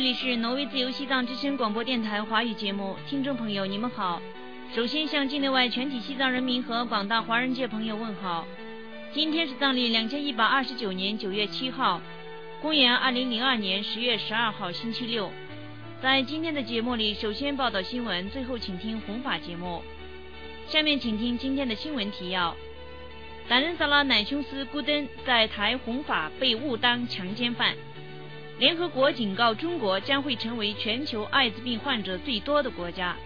里是挪威自由西藏之声广播电台华语节目，听众朋友你们好。首先向境内外全体西藏人民和广大华人界朋友问好。今天是藏历2129年9月7号，公元2002年10月12号星期六。在今天的节目里，首先报道新闻，最后请听弘法节目。下面请听今天的新闻提要：达仁萨拉乃琼斯孤登在台弘法被误当强奸犯。联合国警告中国将会成为全球艾滋病患者最多的国家。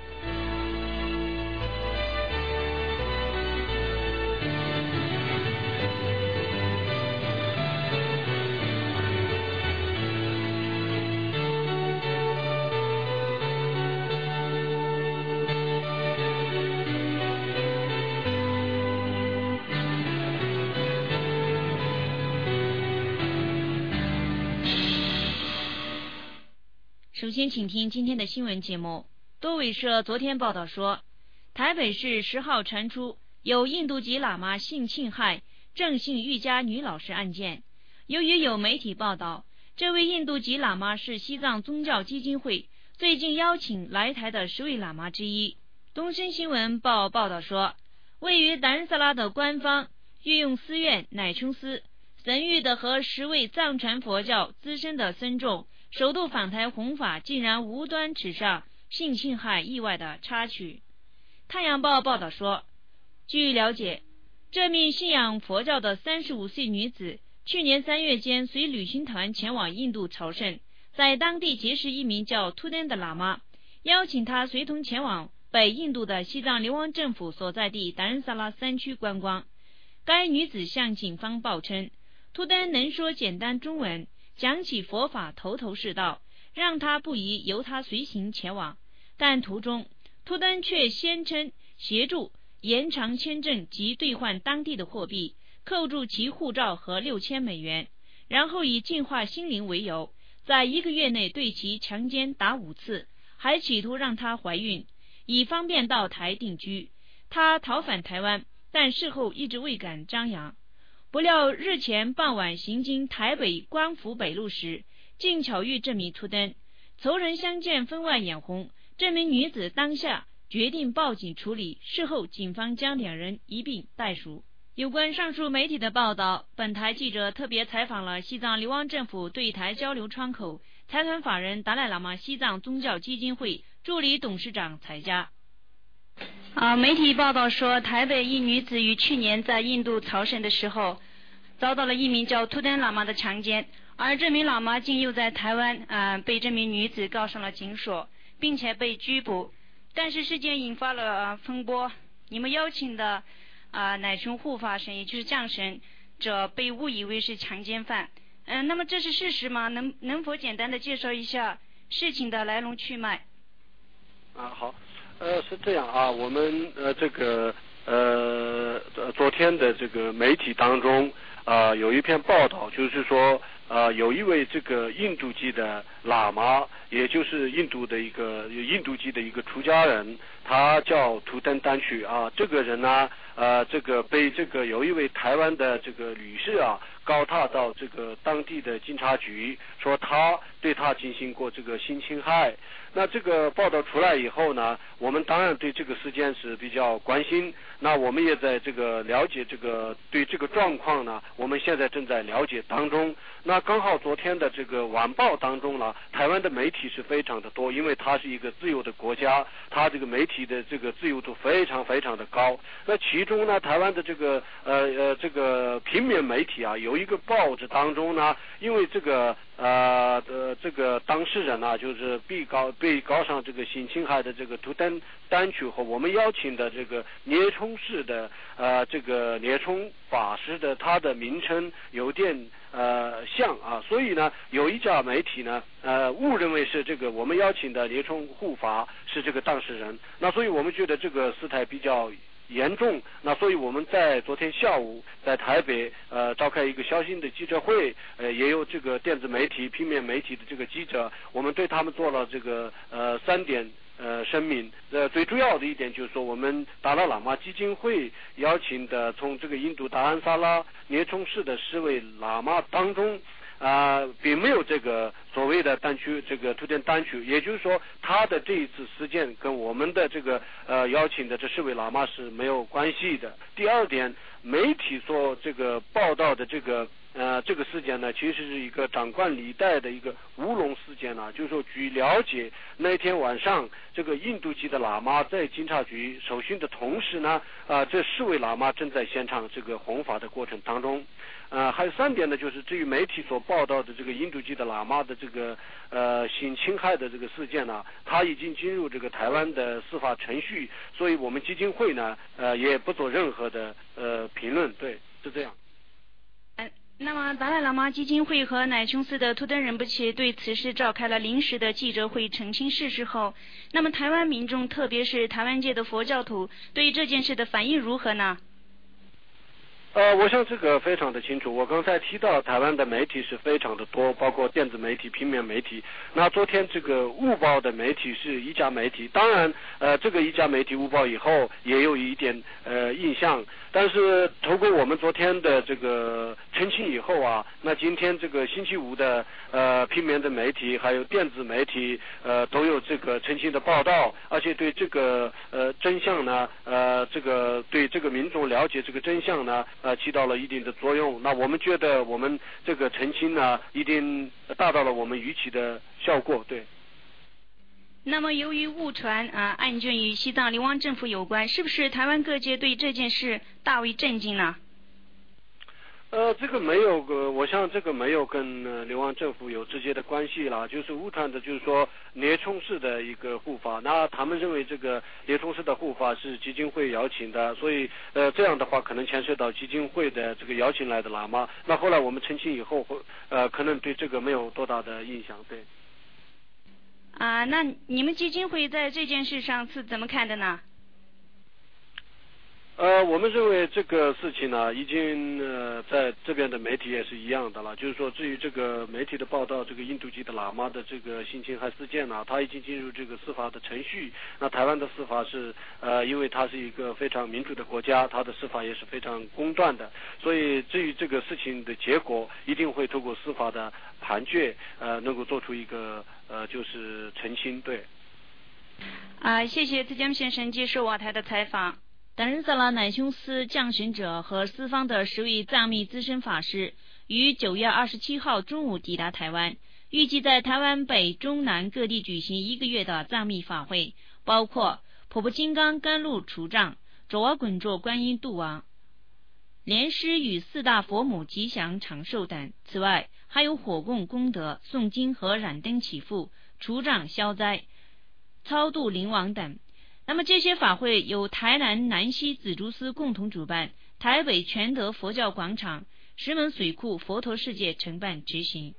首先请听今天的新闻节目。多维社昨天报道说，台北市10号传出有印度籍喇嘛性侵害正信瑜伽女老师案件。由于有媒体报道，这位印度籍喇嘛是西藏宗教基金会最近邀请来台的10位喇嘛之一。东森新闻报道说，位于达仁萨拉的官方御用寺院乃琼斯神谕的和10位藏传佛教资深的僧众首度访台弘法，竟然无端指上性侵害意外的插曲。太阳报报道说，据了解，这名信仰佛教的35岁女子去年3月间随旅行团前往印度朝圣，在当地结识一名叫图登的喇嘛，邀请他随同前往北印度的西藏流亡政府所在地达仁萨拉山区观光。该女子向警方报称，图登能说简单中文，讲起佛法头头是道，让他不疑由他随行前往。但途中图登却宣称协助延长签证及兑换当地的货币，扣住其护照和$6000，然后以净化心灵为由，在1个月内对其强奸达5次，还企图让她怀孕，以方便到台定居。他逃返台湾，但事后一直未敢张扬。不料日前傍晚行经台北光福北路时，竟巧遇这名图登，仇人相见分外眼红。这名女子当下决定报警处理，事后警方将2人一并逮捕。有关上述媒体的报道，本台记者特别采访了西藏流亡政府对台交流窗口财团法人达赖喇嘛西藏宗教基金会助理董事长采佳。媒体报道说，台北一女子于去年在印度朝圣的时候，遭到了一名叫图登喇嘛的强奸，而这名喇嘛竟又在台湾被这名女子告上了警所，并且被拘捕。但是事件引发了风波，你们邀请的乃琼护法神，也就是降神者，被误以为是强奸犯。那么这是事实吗？能否简单的介绍一下事情的来龙去脉？ 好。是这样啊，我们昨天的这个媒体当中有一篇报道，就是说有一位这个印度籍的喇嘛，也就是印度籍的一个出家人，他叫图登丹曲啊。这个人呢这个被这个有一位台湾的这个女士告他到这个当地的警察局，说他对他进行过这个性侵害。那这个报道出来以后呢，我们当然对这个事件是比较关心。那我们也在这个了解对这个状况呢，我们现在正在了解当中。那刚好昨天的这个晚报当中呢，台湾的媒体是非常的多，因为它是一个自由的国家，它这个媒体的这个自由度非常非常的高。那其中呢，台湾的这个平面媒体有一个报纸当中呢，因为这个当事人就是被告上这个性侵害的这个图登丹曲和我们邀请的这个聂冲氏的这个聂冲法师的他的名称有点像所以呢有一家媒体呢误认为是这个我们邀请的聂冲护法是这个当事人。那所以我们觉得这个事态比较严重，那所以我们在昨天下午在台北召开一个小型的记者会，也有这个电子媒体平面媒体的这个记者，我们对他们做了这个3点声明。最主要的一点就是说，我们达赖喇嘛基金会邀请的从这个印度达兰萨拉聂冲市的10位喇嘛当中并没有这个所谓的这个图腾单曲，也就是说他的这一次事件跟我们的这个邀请的这4位喇嘛是没有关系的。第二点，媒体所这个报道的这个事件呢，其实是一个长官李代的一个乌龙事件呢。就是说，据了解，那天晚上这个印度籍的喇嘛在警察局受训的同时呢，这4位喇嘛正在现场这个弘法的过程当中。还有3点呢，就是至于媒体所报道的这个印度籍的喇嘛的这个性侵害的这个事件呢，他已经进入这个台湾的司法程序，所以我们基金会呢也不做任何的评论。对，是这样。 那么达赖喇嘛基金会和乃琼斯的图登仁波切对此事召开了临时的记者会澄清事实后，那么台湾民众特别是台湾界的佛教徒对这件事的反应如何呢？ 我想这个非常的清楚。我刚才提到台湾的媒体是非常的多，包括电子媒体、平面媒体。那昨天这个误报的媒体是一家媒体，当然这个一家媒体误报以后也有一点印象，但是透过我们昨天的这个澄清以后啊，那今天这个星期五的平面的媒体还有电子媒体都有这个澄清的报道，而且对这个真相呢这个对这个民众了解这个真相呢起到了一定的作用。那我们觉得我们这个澄清呢一定达到了我们预期的效果。对。 那么由于误传案卷与西藏流亡政府有关，是不是台湾各界对这件事大为震惊呢？ 这个没有我想这个没有跟流亡政府有直接的关系啦，就是误传的就是说聂冲式的一个护法，那他们认为这个聂冲式的护法是基金会邀请的，所以这样的话可能牵涉到基金会的这个邀请来的喇嘛，那后来我们澄清以后可能对这个没有多大的影响。对。 那你们基金会在这件事上是怎么看的呢？ 我们认为这个事情呢，已经在这边的媒体也是一样的了。就是说，至于这个媒体的报道，这个印度籍的喇嘛的这个性侵害事件呢，他已经进入这个司法的程序。那台湾的司法是因为它是一个非常民主的国家，它的司法也是非常公断的。所以至于这个事情的结果，一定会透过司法的判决能够做出一个就是澄清。对。 谢谢资江先生接受我台的采访。 达仁萨拉乃琼斯降神者和四方的10位藏密资深法师于9月27号中午抵达台湾，预计在台湾北中南各地举行1个月的藏密法会，包括普普金刚甘露除障、卓瓦滚卓观音度王、莲师与4大佛母吉祥长寿等。此外还有火供功德、诵经和燃灯祈福、除障消灾、超度灵王等。那么这些法会由台南南溪紫竹寺共同主办，台北全德佛教广场、石门水库佛陀世界承办执行。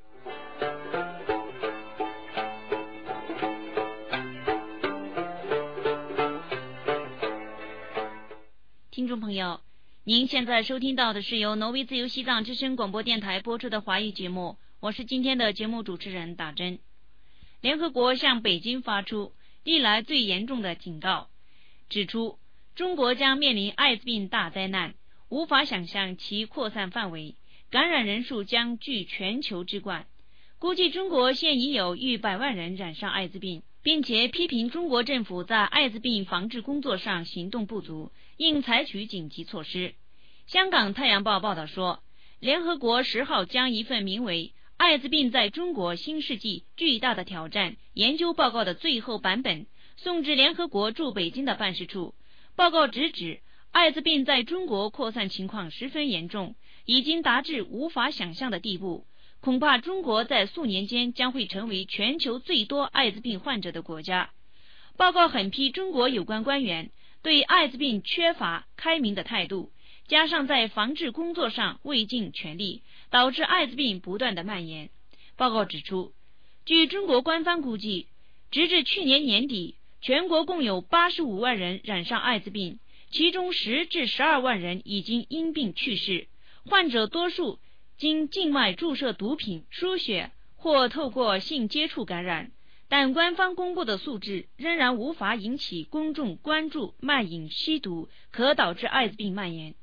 听众朋友，您现在收听到的是由挪威自由西藏之声广播电台播出的华语节目，我是今天的节目主持人打针。联合国向北京发出历来最严重的警告，指出中国将面临艾滋病大灾难，无法想象其扩散范围，感染人数将居全球之冠。估计中国现已有逾100万人染上艾滋病，并且批评中国政府在艾滋病防治工作上行动不足，应采取紧急措施。香港太阳报报道说，联合国10号将一份名为艾滋病在中国新世纪巨大的挑战研究报告的最后版本送至联合国驻北京的办事处。报告直指艾滋病在中国扩散情况十分严重，已经达至无法想象的地步，恐怕中国在数年间将会成为全球最多艾滋病患者的国家。报告狠批中国有关官员对艾滋病缺乏开明的态度，加上在防治工作上未尽全力，导致艾滋病不断的蔓延。报告指出，据中国官方估计，直至去年年底，全国共有85万人染上艾滋病，其中10至12万人已经因病去世，患者多数经静脉注射毒品、输血或透过性接触感染，但官方公布的数字仍然无法引起公众关注蔓延吸毒可导致艾滋病蔓延。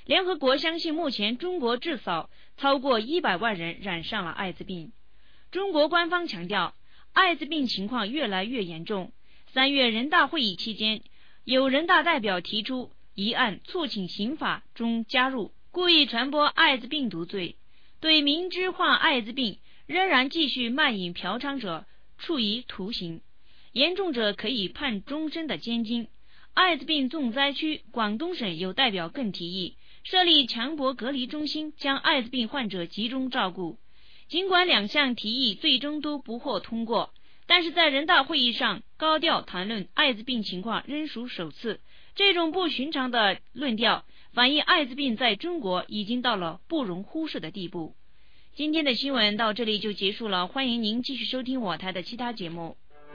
联合国相信目前中国至少超过100万人染上了艾滋病。中国官方强调，艾滋病情况越来越严重。3月人大会议期间，有人大代表提出议案，促请刑法中加入故意传播艾滋病毒罪，对明知患艾滋病仍然继续卖淫嫖娼者处以徒刑，严重者可以判终身的监禁。艾滋病重灾区广东省有代表更提议设立强迫隔离中心，将艾滋病患者集中照顾。尽管2项提议最终都不获通过，但是在人大会议上高调谈论艾滋病情况仍属首次。这种不寻常的论调反映艾滋病在中国已经到了不容忽视的地步。今天的新闻到这里就结束了，欢迎您继续收听我台的其他节目。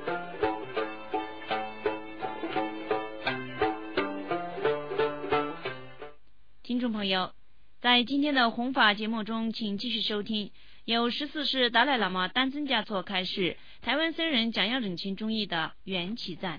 听众朋友，在今天的弘法节目中，请继续收听由14世达赖喇嘛丹增嘉措开示台湾僧人讲要忍情中译的缘起赞。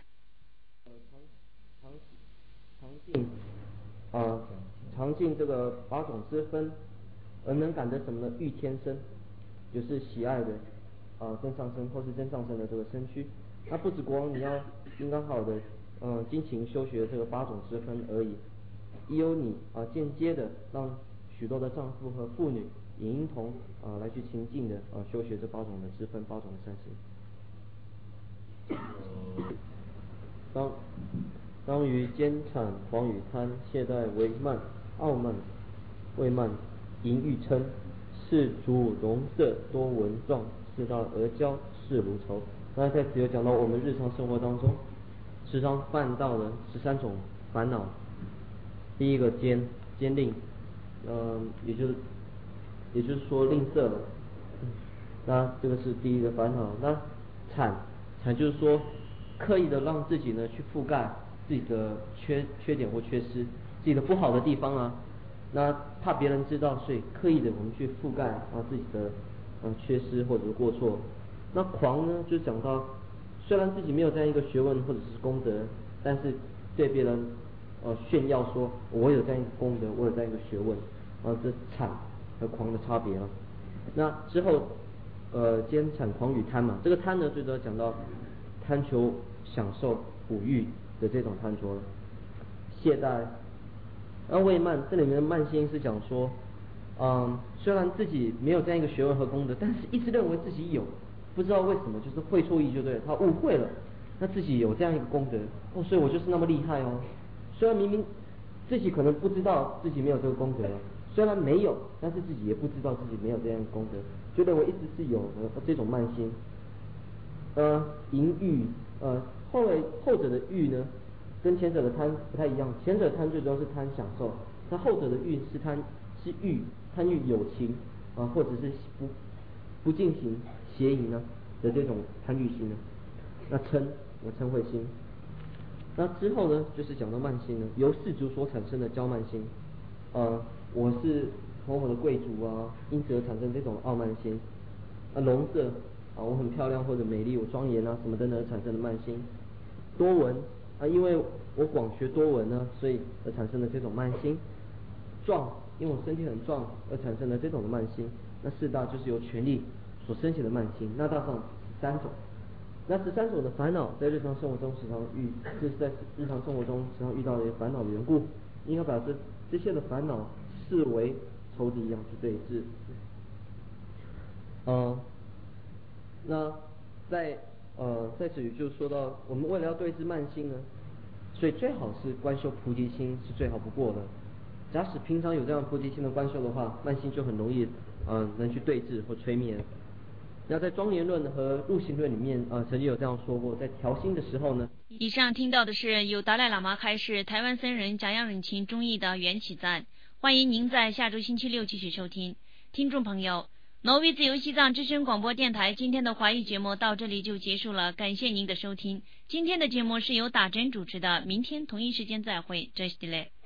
常尽这个8种之分，而能感得什么呢？欲天身，就是喜爱的真上身或是真上身的这个身躯。那不止光你要应当好的精勤修学这个8种之分而已，亦有你间接的让许多的丈夫和妇女也应同来去亲近的修学这8种的之分，8种的善行。当于奸谄狂与贪懈怠为慢傲慢为慢淫欲嗔是主容色多闻状是大而骄是如仇。那在此有讲到我们日常生活当中时常犯到的13种烦恼。第一个奸吝，也就是说吝啬了。那这个是第一个烦恼。那谄就是说刻意的让自己呢去覆盖自己的缺点或缺失，自己的不好的地方啊，那怕别人知道，所以刻意的我们去覆盖自己的缺失或者是过错。那狂呢，就讲到虽然自己没有这样一个学问或者是功德，但是对别人炫耀说我有这样一个功德，我有这样一个学问，这谄和狂的差别了。那之后奸谄狂与贪嘛，这个贪呢最主要讲到贪求享受哺育的这种贪着了。懈怠，为慢，这里面的慢心是讲说虽然自己没有这样一个学问和功德，但是一直认为自己有，不知道为什么就是会错意就对了，他误会了，那自己有这样一个功德所以我就是那么厉害哦。虽然明明自己可能不知道自己没有这个功德了，虽然没有，但是自己也不知道自己没有这样的功德，就认为一直是有的这种慢心。淫欲，后者的欲呢，跟前者的贪不太一样。前者贪最主要是贪享受，那后者的欲是贪欲有情或者是不进行邪淫呢的这种贪欲心呢。那嗔恚心。那之后呢，就是讲到慢心呢，由世俗所产生的骄慢心。我是某某的贵族因此而产生这种傲慢心。容色我很漂亮或者美丽，我庄严什么等等而产生的慢心。多闻因为我广学多闻呢，所以而产生的这种慢心。壮，因为我身体很壮而产生的这种的慢心。那四大就是由权力所升起的慢心。那大上13种。那13种的烦恼在日常生活中时常这是在日常生活中时常遇到的烦恼的缘故，应该把这些的烦恼视为仇敌一样去对峙。那在此语就说到，我们为了要对治慢心呢，所以最好是观修菩提心是最好不过的。假使平常有这样菩提心的观修的话，慢心就很容易能去对治或摧灭。那在庄严论和入行论里面曾经有这样说过，在调心的时候呢。 以上听到的是由达赖喇嘛开示台湾僧人讲要忍情中译的缘起赞，欢迎您在下周星期六继续收听。听众朋友，挪威自由西藏之声广播电台今天的华语节目到这里就结束了，感谢您的收听。今天的节目是由打针主持的，明天同一时间再会，这是的嘞。